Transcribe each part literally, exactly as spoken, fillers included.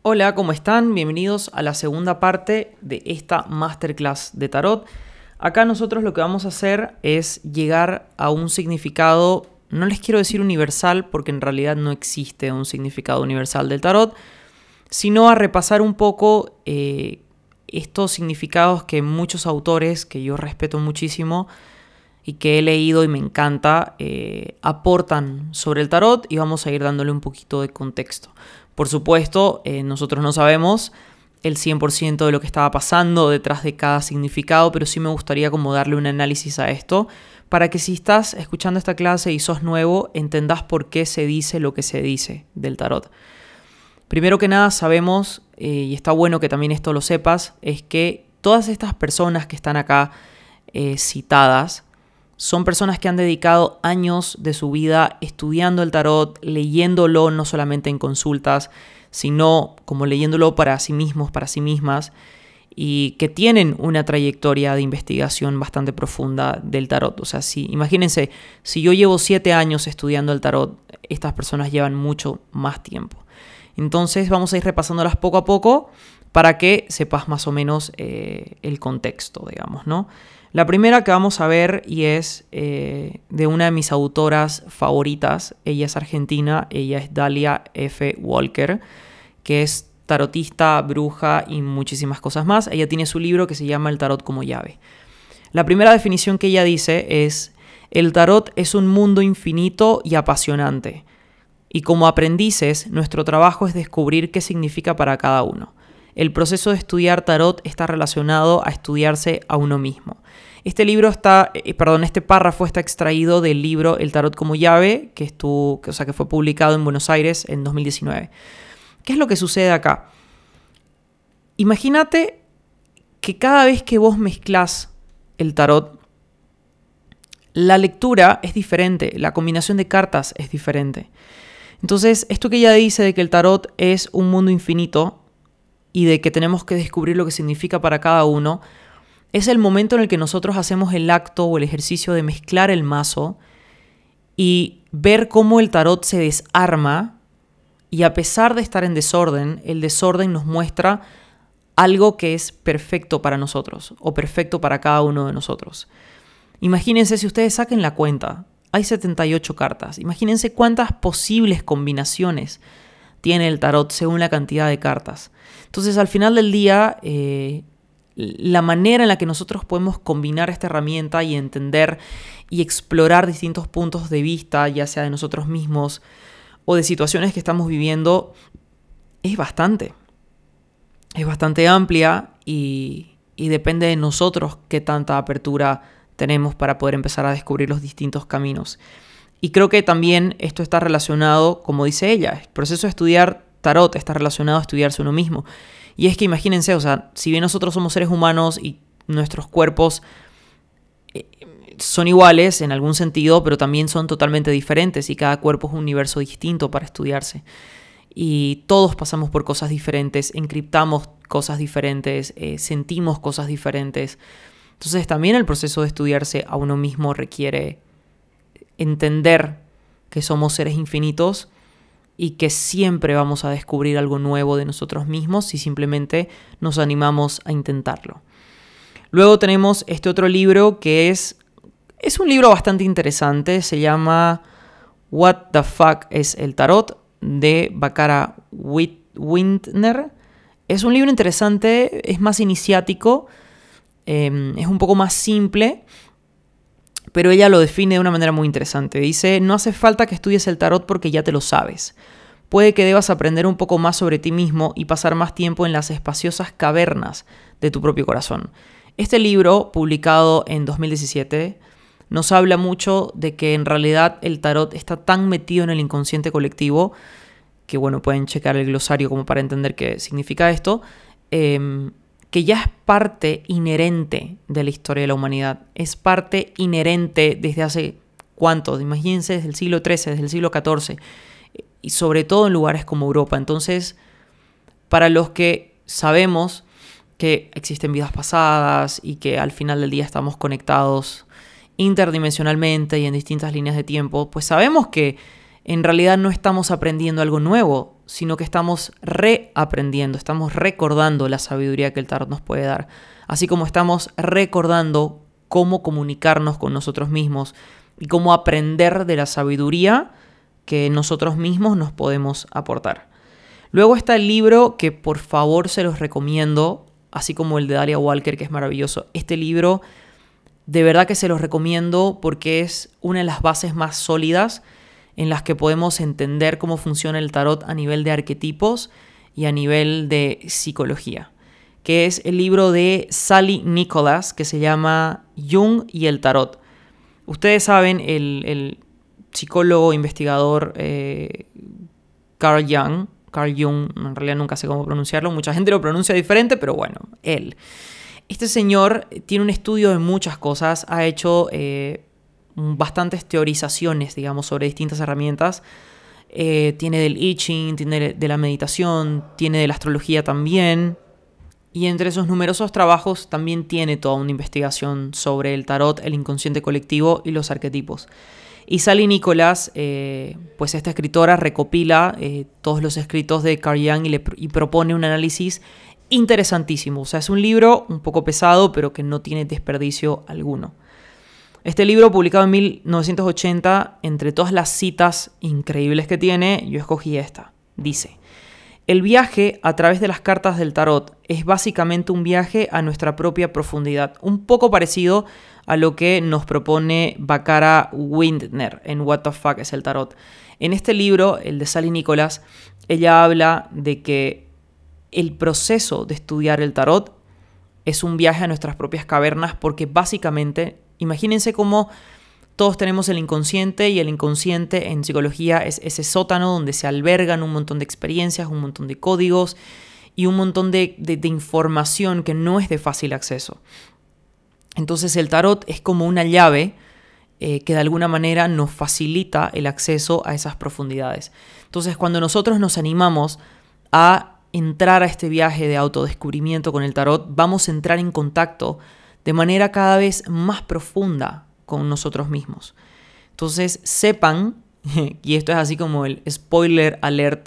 Hola, ¿cómo están? Bienvenidos a la segunda parte de esta masterclass de tarot. Acá nosotros lo que vamos a hacer es llegar a un significado, no les quiero decir universal porque en realidad no existe un significado universal del tarot, sino a repasar un poco eh, estos significados que muchos autores, que yo respeto muchísimo y que he leído y me encanta, eh, aportan sobre el tarot, y vamos a ir dándole un poquito de contexto. Por supuesto, eh, nosotros no sabemos el cien por ciento de lo que estaba pasando detrás de cada significado, pero sí me gustaría como darle un análisis a esto para que si estás escuchando esta clase y sos nuevo, entendás por qué se dice lo que se dice del tarot. Primero que nada sabemos, eh, y está bueno que también esto lo sepas, es que todas estas personas que están acá eh, citadas son personas que han dedicado años de su vida estudiando el tarot, leyéndolo no solamente en consultas, sino como leyéndolo para sí mismos, para sí mismas, y que tienen una trayectoria de investigación bastante profunda del tarot. O sea, si, imagínense, si yo llevo siete años estudiando el tarot, estas personas llevan mucho más tiempo. Entonces vamos a ir repasándolas poco a poco para que sepas más o menos eh, el contexto, digamos, ¿no? La primera que vamos a ver y es eh, de una de mis autoras favoritas. Ella es argentina, ella es Dalia F. Walker, que es tarotista, bruja y muchísimas cosas más. Ella tiene su libro que se llama El tarot como llave. La primera definición que ella dice es: el tarot es un mundo infinito y apasionante. Y como aprendices, nuestro trabajo es descubrir qué significa para cada uno. El proceso de estudiar tarot está relacionado a estudiarse a uno mismo. Este libro está, eh, perdón, este párrafo está extraído del libro El tarot como llave, que, estuvo, que, o sea, que fue publicado en Buenos Aires en dos mil diecinueve. ¿Qué es lo que sucede acá? Imagínate que cada vez que vos mezclás el tarot, la lectura es diferente, la combinación de cartas es diferente. Entonces, esto que ella dice de que el tarot es un mundo infinito y de que tenemos que descubrir lo que significa para cada uno, es el momento en el que nosotros hacemos el acto o el ejercicio de mezclar el mazo y ver cómo el tarot se desarma, y a pesar de estar en desorden, el desorden nos muestra algo que es perfecto para nosotros o perfecto para cada uno de nosotros. Imagínense, si ustedes saquen la cuenta, hay setenta y ocho cartas. Imagínense cuántas posibles combinaciones tiene el tarot según la cantidad de cartas. Entonces, al final del día, eh, la manera en la que nosotros podemos combinar esta herramienta y entender y explorar distintos puntos de vista, ya sea de nosotros mismos o de situaciones que estamos viviendo, es bastante. Es bastante amplia y, y depende de nosotros qué tanta apertura tenemos para poder empezar a descubrir los distintos caminos. Y creo que también esto está relacionado, como dice ella, el proceso de estudiar tarot está relacionado a estudiarse uno mismo. Y es que imagínense, o sea, si bien nosotros somos seres humanos y nuestros cuerpos eh, son iguales en algún sentido, pero también son totalmente diferentes y cada cuerpo es un universo distinto para estudiarse. Y todos pasamos por cosas diferentes, encriptamos cosas diferentes, eh, sentimos cosas diferentes. Entonces también el proceso de estudiarse a uno mismo requiere entender que somos seres infinitos y que siempre vamos a descubrir algo nuevo de nosotros mismos si simplemente nos animamos a intentarlo. Luego tenemos este otro libro que es, es un libro bastante interesante, se llama What the Fuck es el Tarot, de Bácara Wintner. Es un libro interesante, es más iniciático, eh, es un poco más simple, pero ella lo define de una manera muy interesante. Dice: no hace falta que estudies el tarot porque ya te lo sabes. Puede que debas aprender un poco más sobre ti mismo y pasar más tiempo en las espaciosas cavernas de tu propio corazón. Este libro, publicado en dos mil diecisiete, nos habla mucho de que en realidad el tarot está tan metido en el inconsciente colectivo, que bueno, pueden checar el glosario como para entender qué significa esto, eh, que ya es parte inherente de la historia de la humanidad. Es parte inherente desde hace, ¿cuántos? Imagínense, desde el siglo trece, desde el siglo catorce, y sobre todo en lugares como Europa. Entonces, para los que sabemos que existen vidas pasadas y que al final del día estamos conectados interdimensionalmente y en distintas líneas de tiempo, pues sabemos que en realidad no estamos aprendiendo algo nuevo, sino que estamos reaprendiendo, estamos recordando la sabiduría que el tarot nos puede dar, así como estamos recordando cómo comunicarnos con nosotros mismos y cómo aprender de la sabiduría que nosotros mismos nos podemos aportar. Luego está el libro que por favor se los recomiendo, así como el de Dalia Walker, que es maravilloso. Este libro de verdad que se los recomiendo porque es una de las bases más sólidas en las que podemos entender cómo funciona el tarot a nivel de arquetipos y a nivel de psicología, que es el libro de Sally Nicholas, que se llama Jung y el tarot. Ustedes saben, el, el psicólogo investigador eh, Carl Jung, Carl Jung, en realidad nunca sé cómo pronunciarlo, mucha gente lo pronuncia diferente, pero bueno, él. Este señor tiene un estudio de muchas cosas, ha hecho eh, bastantes teorizaciones, digamos, sobre distintas herramientas. Eh, tiene del I Ching, tiene de la meditación, tiene de la astrología también. Y entre sus numerosos trabajos también tiene toda una investigación sobre el tarot, el inconsciente colectivo y los arquetipos. Y Sally Nicholas, eh, pues esta escritora recopila eh, todos los escritos de Carl Jung y, le, y propone un análisis interesantísimo. O sea, es un libro un poco pesado, pero que no tiene desperdicio alguno. Este libro, publicado en mil novecientos ochenta, entre todas las citas increíbles que tiene, yo escogí esta. Dice: el viaje a través de las cartas del tarot es básicamente un viaje a nuestra propia profundidad, un poco parecido a lo que nos propone Barbara Windner en What the Fuck es el tarot. En este libro, el de Sally Nicholas, ella habla de que el proceso de estudiar el tarot es un viaje a nuestras propias cavernas, porque básicamente, imagínense cómo todos tenemos el inconsciente, y el inconsciente en psicología es ese sótano donde se albergan un montón de experiencias, un montón de códigos y un montón de, de, de información que no es de fácil acceso. Entonces el tarot es como una llave eh, que de alguna manera nos facilita el acceso a esas profundidades. Entonces cuando nosotros nos animamos a entrar a este viaje de autodescubrimiento con el tarot, vamos a entrar en contacto de manera cada vez más profunda con nosotros mismos. Entonces sepan, y esto es así como el spoiler alert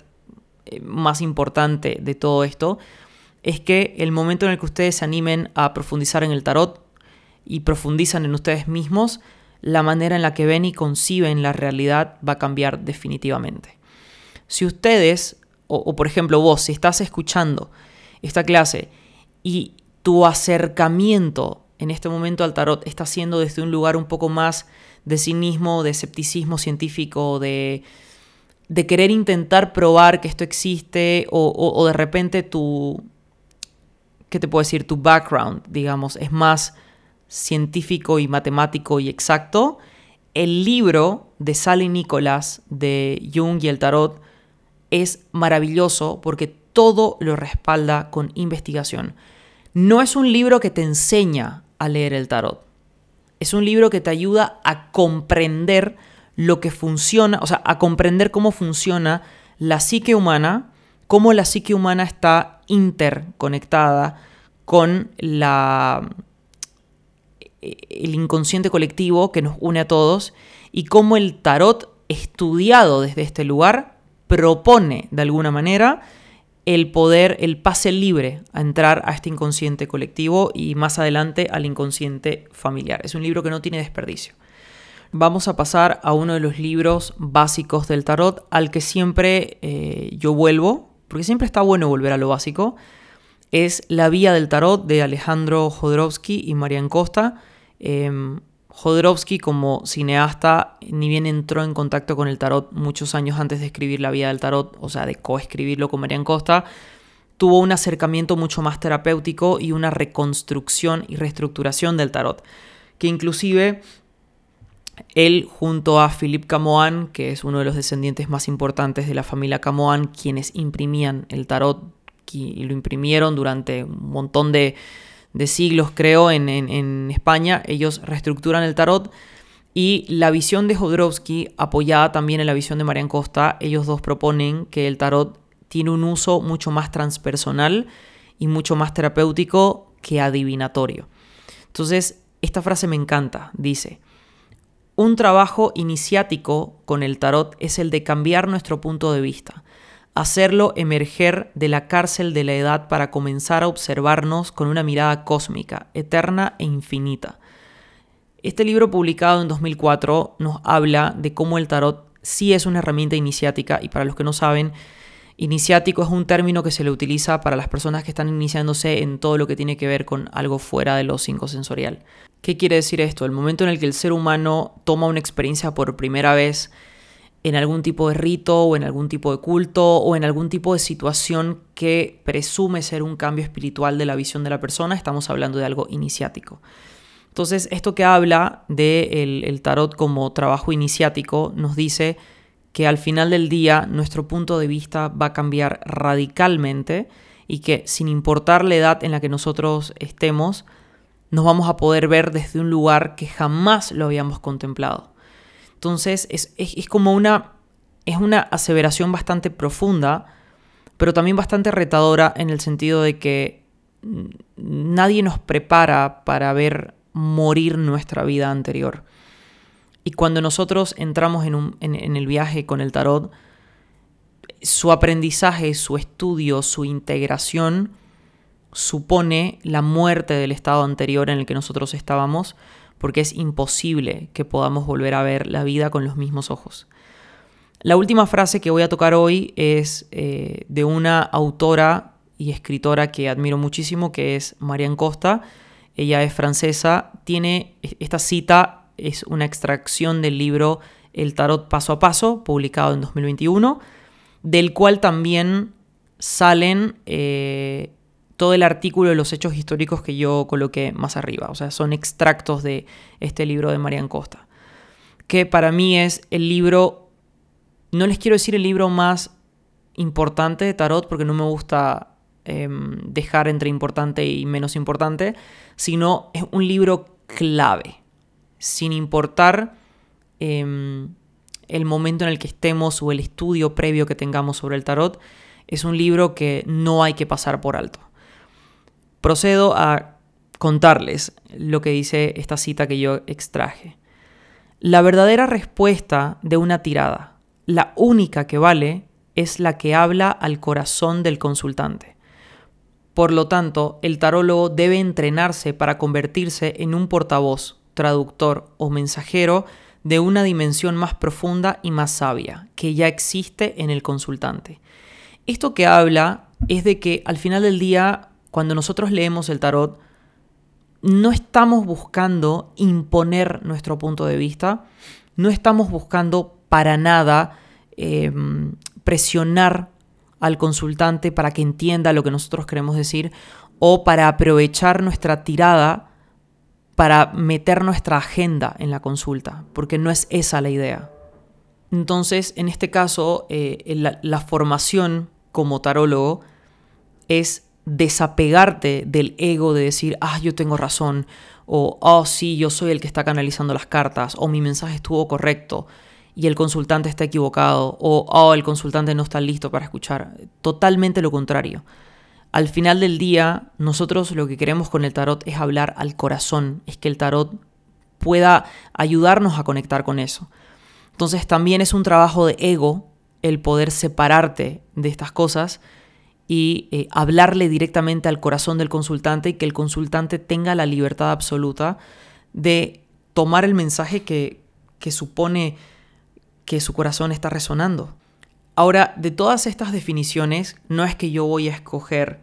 más importante de todo esto, es que el momento en el que ustedes se animen a profundizar en el tarot y profundizan en ustedes mismos, la manera en la que ven y conciben la realidad va a cambiar definitivamente. Si ustedes, o, o por ejemplo vos, si estás escuchando esta clase y tu acercamiento en este momento al tarot está siendo desde un lugar un poco más de cinismo, de escepticismo científico, de, de querer intentar probar que esto existe, o, o, o de repente tu, ¿qué te puedo decir? Tu background, digamos, es más científico y matemático y exacto, el libro de Sally Nicholas de Jung y el tarot es maravilloso porque todo lo respalda con investigación. No es un libro que te enseña a leer el tarot. Es un libro que te ayuda a comprender lo que funciona, o sea, a comprender cómo funciona la psique humana, cómo la psique humana está interconectada con la, el inconsciente colectivo que nos une a todos, y cómo el tarot, estudiado desde este lugar, propone de alguna manera el poder, el pase libre a entrar a este inconsciente colectivo y más adelante al inconsciente familiar. Es un libro que no tiene desperdicio. Vamos a pasar a uno de los libros básicos del tarot, al que siempre eh, yo vuelvo, porque siempre está bueno volver a lo básico. Es La Vía del Tarot, de Alejandro Jodorowsky y Marian Costa. Eh, Jodorowsky, como cineasta, ni bien entró en contacto con el tarot muchos años antes de escribir La Vía del Tarot, o sea, de coescribirlo con Marian Costa, tuvo un acercamiento mucho más terapéutico y una reconstrucción y reestructuración del tarot, que inclusive él, junto a Philippe Camoin, que es uno de los descendientes más importantes de la familia Camoin, quienes imprimían el tarot y lo imprimieron durante un montón de de siglos, creo, en, en, en España, ellos reestructuran el tarot, y la visión de Jodorowsky, apoyada también en la visión de Marian Costa, ellos dos proponen que el tarot tiene un uso mucho más transpersonal y mucho más terapéutico que adivinatorio. Entonces, esta frase me encanta, dice: un trabajo iniciático con el tarot es el de cambiar nuestro punto de vista, hacerlo emerger de la cárcel de la edad para comenzar a observarnos con una mirada cósmica, eterna e infinita. Este libro, publicado en dos mil cuatro, nos habla de cómo el tarot sí es una herramienta iniciática, y para los que no saben, iniciático es un término que se le utiliza para las personas que están iniciándose en todo lo que tiene que ver con algo fuera de lo psicosensorial. ¿Qué quiere decir esto? El momento en el que el ser humano toma una experiencia por primera vez en algún tipo de rito o en algún tipo de culto o en algún tipo de situación que presume ser un cambio espiritual de la visión de la persona, estamos hablando de algo iniciático. Entonces, esto que habla del el tarot como trabajo iniciático nos dice que al final del día nuestro punto de vista va a cambiar radicalmente y que sin importar la edad en la que nosotros estemos, nos vamos a poder ver desde un lugar que jamás lo habíamos contemplado. Entonces es, es, es como una, es una aseveración bastante profunda, pero también bastante retadora en el sentido de que nadie nos prepara para ver morir nuestra vida anterior. Y cuando nosotros entramos en, un, en, en el viaje con el tarot, su aprendizaje, su estudio, su integración supone la muerte del estado anterior en el que nosotros estábamos, porque es imposible que podamos volver a ver la vida con los mismos ojos. La última frase que voy a tocar hoy es eh, de una autora y escritora que admiro muchísimo, que es Marianne Costa. Ella es francesa. Tiene esta cita, es una extracción del libro El Tarot Paso a Paso, publicado en dos mil veintiuno, del cual también salen eh, todo el artículo de los hechos históricos que yo coloqué más arriba. O sea, son extractos de este libro de Marianne Costa, que para mí es el libro, no les quiero decir el libro más importante de tarot, porque no me gusta eh, dejar entre importante y menos importante, sino es un libro clave, sin importar eh, el momento en el que estemos o el estudio previo que tengamos sobre el tarot. Es un libro que no hay que pasar por alto. Procedo a contarles lo que dice esta cita que yo extraje. La verdadera respuesta de una tirada, la única que vale, es la que habla al corazón del consultante. Por lo tanto, el tarólogo debe entrenarse para convertirse en un portavoz, traductor o mensajero de una dimensión más profunda y más sabia que ya existe en el consultante. Esto que habla es de que al final del día, cuando nosotros leemos el tarot, no estamos buscando imponer nuestro punto de vista, no estamos buscando para nada eh, presionar al consultante para que entienda lo que nosotros queremos decir o para aprovechar nuestra tirada para meter nuestra agenda en la consulta, porque no es esa la idea. Entonces, en este caso, eh, la, la formación como tarólogo es desapegarte del ego de decir, ah, yo tengo razón, o, oh, sí, yo soy el que está canalizando las cartas, o mi mensaje estuvo correcto y el consultante está equivocado, o, oh, el consultante no está listo para escuchar. Totalmente lo contrario. Al final del día, nosotros lo que queremos con el tarot es hablar al corazón, es que el tarot pueda ayudarnos a conectar con eso. Entonces también es un trabajo de ego el poder separarte de estas cosas y eh, hablarle directamente al corazón del consultante y que el consultante tenga la libertad absoluta de tomar el mensaje que, que supone que su corazón está resonando. Ahora, de todas estas definiciones, no es que yo voy a escoger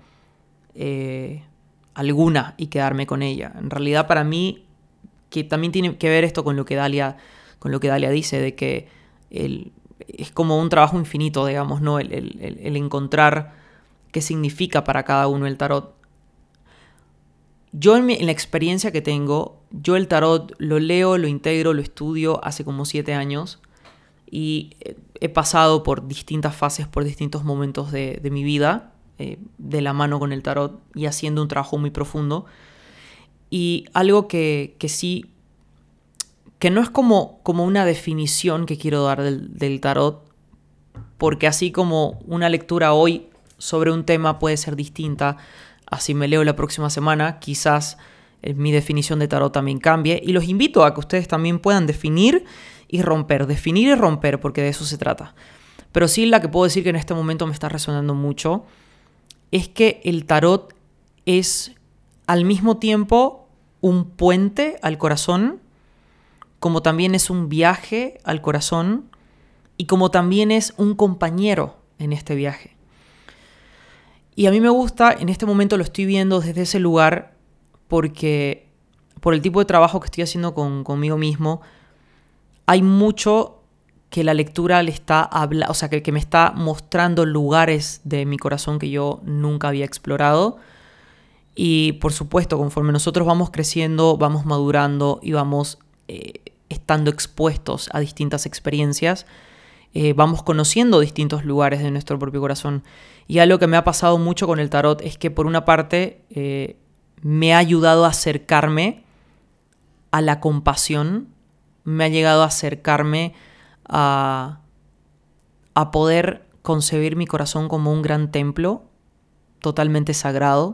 eh, alguna y quedarme con ella. En realidad, para mí, que también tiene que ver esto con lo que Dalia, con lo que Dalia dice, de que el, es como un trabajo infinito, digamos, ¿no? El, el, el encontrar qué significa para cada uno el tarot. Yo en, mi, en la experiencia que tengo, yo el tarot lo leo, lo integro, lo estudio hace como siete años y he pasado por distintas fases, por distintos momentos de, de mi vida, eh, de la mano con el tarot y haciendo un trabajo muy profundo. Y algo que, que sí, que no es como, como una definición que quiero dar del, del tarot, porque así como una lectura hoy sobre un tema puede ser distinta, así me leo la próxima semana, quizás eh, mi definición de tarot también cambie. Y los invito a que ustedes también puedan definir y romper, definir y romper, porque de eso se trata. pero sí la que puedo decir que en este momento me está resonando mucho, es que el tarot es al mismo tiempo un puente al corazón, como también es un viaje al corazón y como también es un compañero en este viaje. Y a mí me gusta, en este momento lo estoy viendo desde ese lugar porque por el tipo de trabajo que estoy haciendo con, conmigo mismo, hay mucho que la lectura le está hablando, o sea, que, que me está mostrando lugares de mi corazón que yo nunca había explorado. Y por supuesto, conforme nosotros vamos creciendo, vamos madurando y vamos eh, estando expuestos a distintas experiencias, eh, vamos conociendo distintos lugares de nuestro propio corazón. Y algo que me ha pasado mucho con el tarot es que por una parte eh, me ha ayudado a acercarme a la compasión, me ha llegado a acercarme a, a poder concebir mi corazón como un gran templo totalmente sagrado.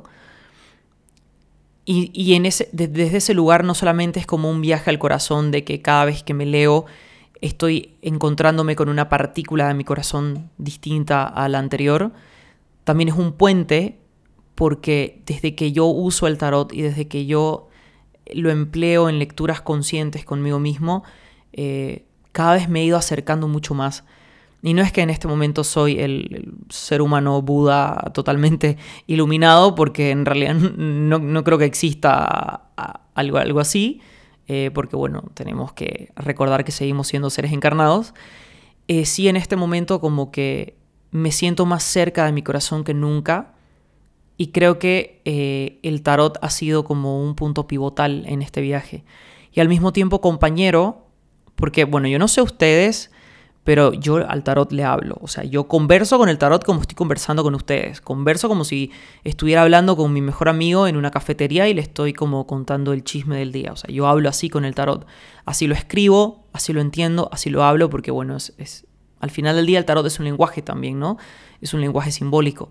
Y, y en ese, desde ese lugar no solamente es como un viaje al corazón de que cada vez que me leo estoy encontrándome con una partícula de mi corazón distinta a la anterior, también es un puente porque desde que yo uso el tarot y desde que yo lo empleo en lecturas conscientes conmigo mismo, eh, cada vez me he ido acercando mucho más. Y no es que en este momento soy el, el ser humano Buda totalmente iluminado, porque en realidad no, no creo que exista algo, algo así, eh, porque bueno, tenemos que recordar que seguimos siendo seres encarnados. Eh, sí, en este momento como que me siento más cerca de mi corazón que nunca, y creo que eh, el tarot ha sido como un punto pivotal en este viaje. Y al mismo tiempo compañero, porque bueno, yo no sé ustedes, pero yo al tarot le hablo. O sea, yo converso con el tarot como estoy conversando con ustedes. Converso como si estuviera hablando con mi mejor amigo en una cafetería y le estoy como contando el chisme del día. O sea, yo hablo así con el tarot. Así lo escribo, así lo entiendo, así lo hablo, porque bueno, es, es al final del día el tarot es un lenguaje también, ¿no? Es un lenguaje simbólico.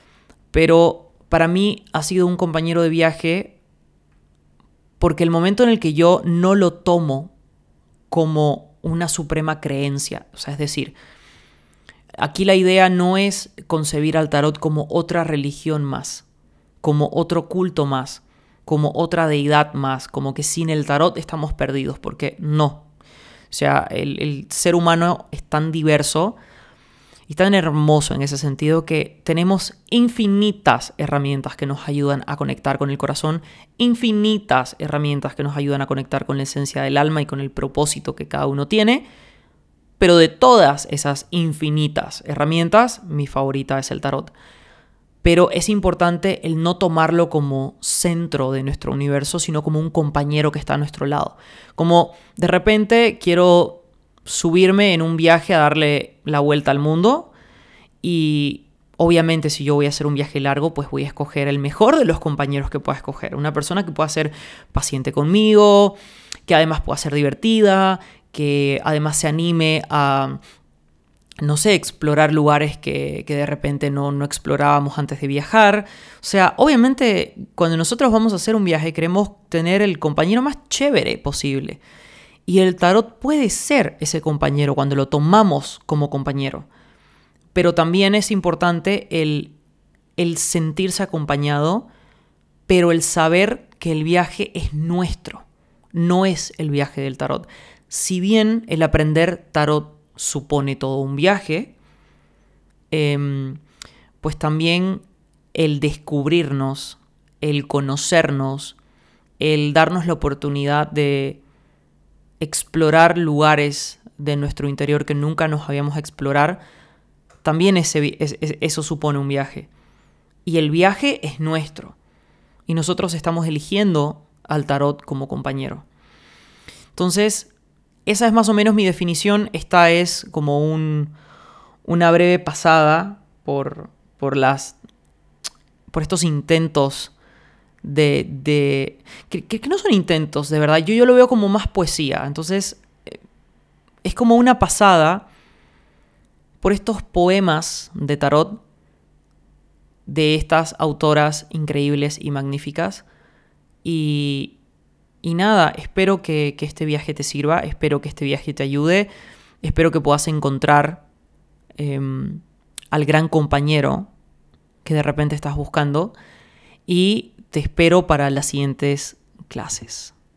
Pero para mí ha sido un compañero de viaje porque el momento en el que yo no lo tomo como una suprema creencia, o sea, es decir, aquí la idea no es concebir al tarot como otra religión más, como otro culto más, como otra deidad más, como que sin el tarot estamos perdidos, porque no. O sea, el, el ser humano es tan diverso y tan hermoso en ese sentido que tenemos infinitas herramientas que nos ayudan a conectar con el corazón, infinitas herramientas que nos ayudan a conectar con la esencia del alma y con el propósito que cada uno tiene. Pero de todas esas infinitas herramientas, mi favorita es el tarot. Pero es importante el no tomarlo como centro de nuestro universo, sino como un compañero que está a nuestro lado. Como de repente quiero subirme en un viaje a darle la vuelta al mundo y obviamente si yo voy a hacer un viaje largo, pues voy a escoger el mejor de los compañeros que pueda escoger. Una persona que pueda ser paciente conmigo, que además pueda ser divertida, que además se anime a, no sé, explorar lugares que, que de repente no, no explorábamos antes de viajar. O sea, obviamente cuando nosotros vamos a hacer un viaje queremos tener el compañero más chévere posible. Y el tarot puede ser ese compañero cuando lo tomamos como compañero. Pero también es importante el, el sentirse acompañado, pero el saber que el viaje es nuestro, no es el viaje del tarot. Si bien el aprender tarot supone todo un viaje, eh, pues también el descubrirnos, el conocernos, el darnos la oportunidad de explorar lugares de nuestro interior que nunca nos habíamos explorado, también ese, es, es, eso supone un viaje. Y el viaje es nuestro. Y nosotros estamos eligiendo al tarot como compañero. Entonces, esa es más o menos mi definición. Esta es como un, una breve pasada por, por, las, por estos intentos de... de que, que no son intentos, de verdad. Yo, yo lo veo como más poesía. Entonces, es como una pasada por estos poemas de tarot de estas autoras increíbles y magníficas. Y, y nada, espero que, que este viaje te sirva, espero que este viaje te ayude, espero que puedas encontrar eh, al gran compañero que de repente estás buscando y te espero para las siguientes clases.